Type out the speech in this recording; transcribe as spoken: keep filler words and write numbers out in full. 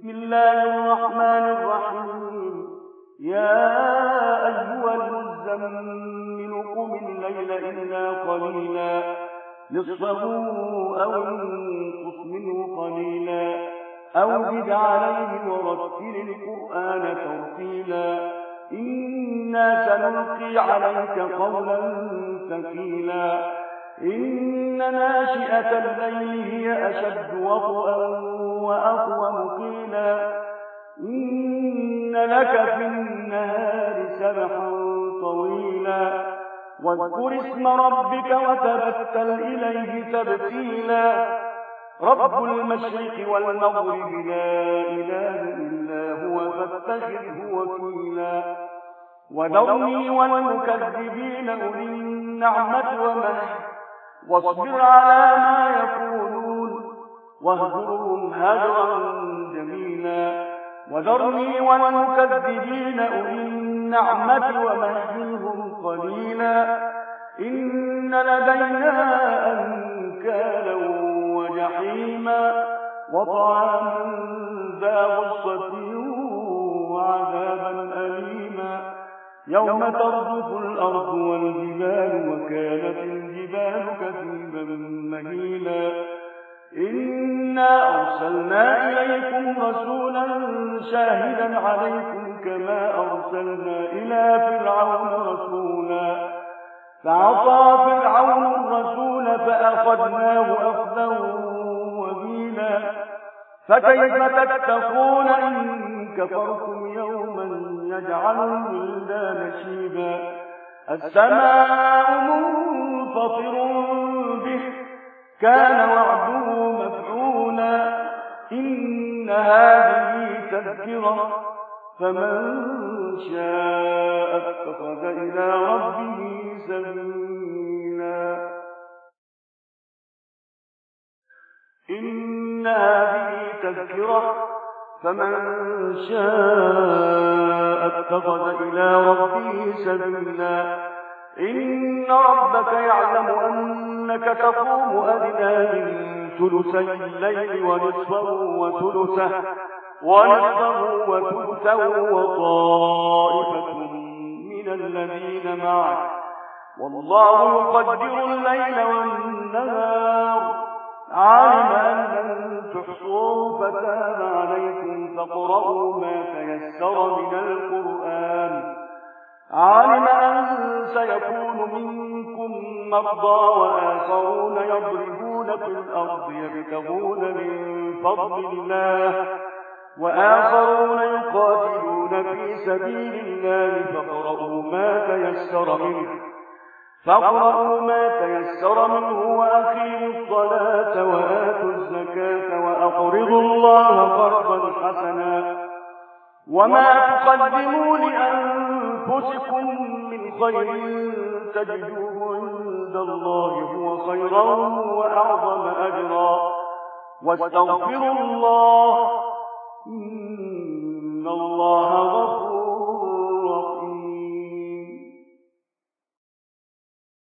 بسم الله الرحمن الرحيم. يا أيها المزمل قم الليل إلا قليلا نصفه أو انقص منه قليلا أو زد عليه ورتل القرآن ترتيلا إنا سنلقي عليك قولا ثقيلا إن ناشئة الليل هي أشد وطئا وأقوم قيلا إن لك في النهار سبحا طويلا واذكر اسم ربك وتبتل إليه تبتيلا رب المشرق والمغرب لا إله إلا هو فاتخذه وكيلا وذرني والمكذبين أولي النعمة ومهل واصبر على ما يقولون واهجرهم هجرا جميلا وذرني والمكذبين أولي النعمة ومهلهم قليلا إن لدينا أنكالا وجحيما وطعاما ذا غصة وعذابا أليما يوم ترجف الأرض والجبال وكانت الجبال كثيبا مهيلا إنا أرسلنا إليكم رسولا شاهدا عليكم كما أرسلنا إلى فرعون رسولا فعصى فرعون الرسول فأخذناه أخذا وبيلا فكيف تتقون إن كفرتم يوما يجعل الولدان شيبا السماء منفطر به كان وعده مفعولا إن هذه تذكرة فمن شاء اتخذ إلى ربه سبيلا إن هذه تذكرة فمن شاء اتخذ إلى ربه سبيلا إن ربك يعلم أنك تقوم أدنى من ثلثي الليل ونصفه وثلثه ونصفه وثلثه وطائفة من الذين معك والله يقدر الليل والنهار علم أن لن تحصوه فتاب عليكم فاقرؤوا ما تيسر من القرآن علم أن سيكون منكم مرضى وآخرون يضربون في الأرض يبتغون من فضل الله وآخرون يقاتلون في سبيل الله فاقرؤوا ما تيسر منه فاقرؤوا ما تيسر منه وأقيموا الصلاة وآتوا الزكاة وأقرضوا الله قرضا حسنا وما تقدموا لأنفسكم من خير تجدوه عند الله هو خيرا وأعظم أجرا واستغفروا الله إن الله غفور